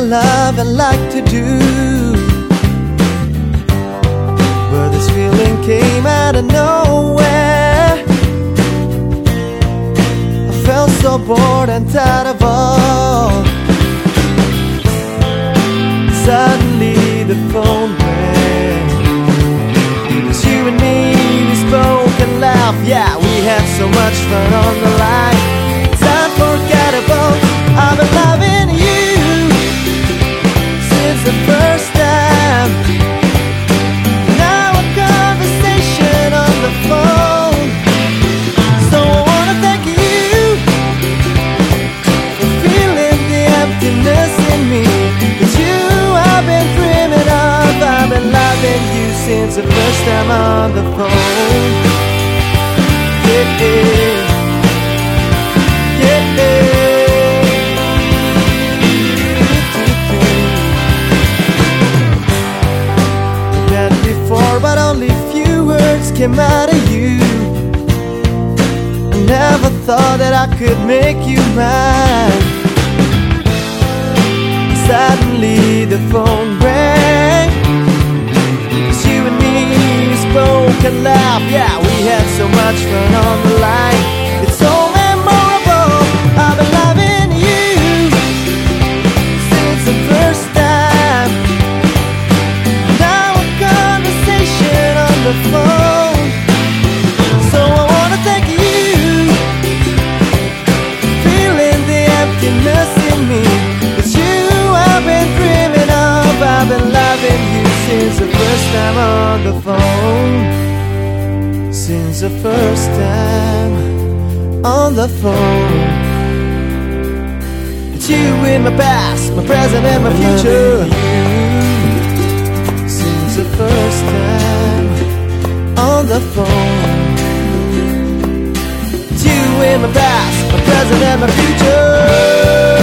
love and like to do, but this feeling came out of nowhere. I felt so bored and tired of all. Suddenly the phone rang. It was you and me, we spoke and laughed. Yeah, we had so much fun on the line. It's unforgettable. I've been loving you since the first time. Now a conversation on the phone. So I wanna thank you for feeling the emptiness in me. It's you I've been dreaming of. I've been loving you since the first time on the phone. Yeah, yeah, yeah. But only few words came out of you. I never thought that I could make you mine. Suddenly the phone rang. It's you and me, we spoke and laughed. Yeah, we had so much fun on the line. It's so memorable. I've been loving you since the first time. The phone. So I wanna thank you, feeling the emptiness in me. It's you I've been dreaming of. I've been loving you since the first time on the phone. Since the first time on the phone. It's you in my past, my present and my future. Since the first time on the phone. It's you in my past, my present and my future.